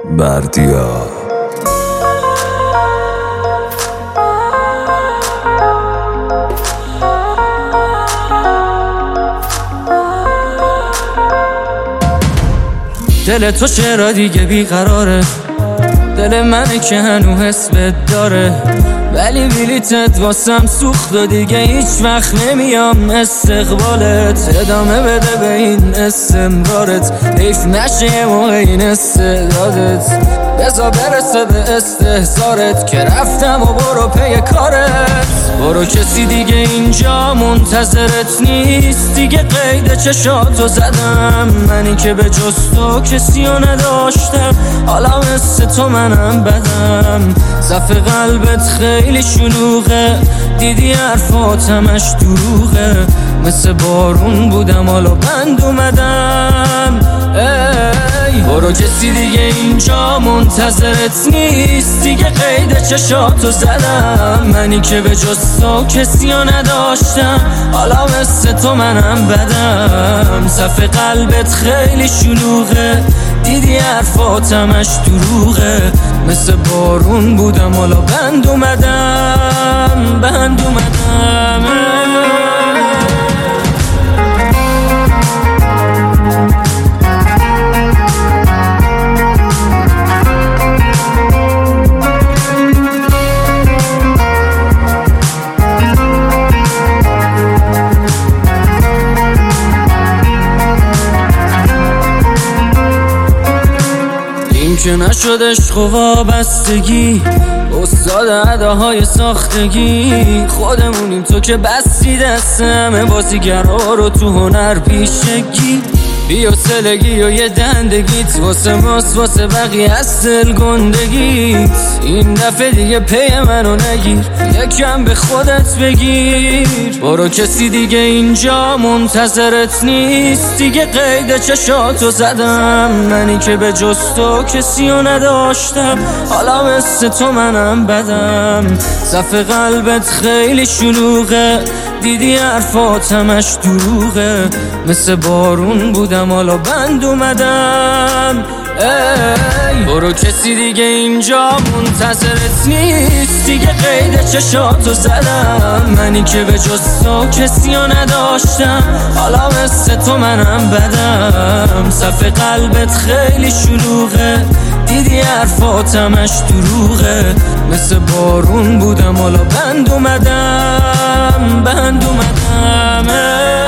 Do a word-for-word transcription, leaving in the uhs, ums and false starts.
بردیا دل تو چرا دیگه بیقراره، دل منه که هنو حس بد داره، ولی بلیتت واسم سوخت و دیگه هیچ وقت نمیام استقبالت. ادامه بده به این استمرارت، حیف نشه یه موقع این استعدادت. بذار برسه به استحضارت که رفتم و برو پی کارت. برو کسی دیگه اینجا منتظرت نیست، دیگه قید چشاتو زدم. منی که به جز تو کسی رو نداشتم، حالا مثل تو منم بدم. صف قلبت خیلی شلوغه، دیدی حرفاتمش دروغه. مثل بارون بودم حالا بند اومدم. ای برو کسی دیگه اینجا منتظرت نیست، دیگه قید چشاتو زدم. منی که به جز تو کسی رو نداشتم، حالا مثل تو منم بدم. صف قلبت خیلی شلوغه، دیدی حرفاتمش دروغه. مثل بارون بودم حالا بند اومدم، بند اومدم. این که نشد عشق و وابستگی، استاد اداهای ساختگی. خودمونیم تو که بستی دست همه بازیگرها رو تو هنر پیشگی. بی و سلگی و یه دندگیت واسه ماست، واسه بقیه از دل گندگیت. این دفعه دیگه پی منو نگیر، یکم به خودت بگیر. برو کسی دیگه اینجا منتظرت نیست، دیگه قید چشاتو زدم. منی که به جز تو کسی رو نداشتم، حالا مثل تو منم بدم. صف قلبت خیلی شلوغه، دیدی حرفاتمش دروغه. مثل بارون بودم حالا بند اومدم. ای برو کسی دیگه اینجا منتظرت نیست، دیگه قید چشاتو زدم. منی که به جز تو کسی رو نداشتم، حالا مثل تو منم بدم. صف قلبت خیلی شلوغه، دیدی حرفاتمش دروغه. مثل بارون بودم حالا بند اومدم، بند اومدم.